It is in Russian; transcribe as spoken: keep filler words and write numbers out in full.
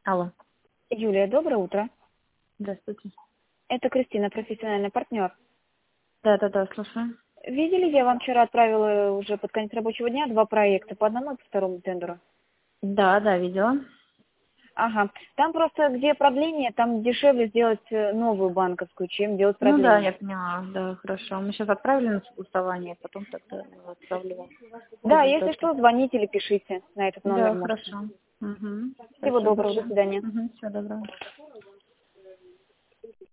Алло. Юлия, доброе утро. Здравствуйте. Это Кристина, профессиональный партнер. Да-да-да, слушаю. Видели, я вам вчера отправила уже под конец рабочего дня два проекта, по одному и по второму тендеру. Да, да, видела. Ага. Там просто, где продление, там дешевле сделать э, новую банковскую, чем делать Ну да, я продление. поняла. Да, хорошо. Мы сейчас отправили на согласование, потом тогда отправлю вам Да, если результаты. что, звоните или пишите на этот номер Да, можете. хорошо. Угу. Всего Спасибо доброго, до большое. свидания. Угу. Всего доброго.